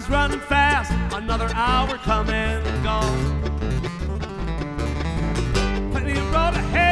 is running fast, another hour come and gone.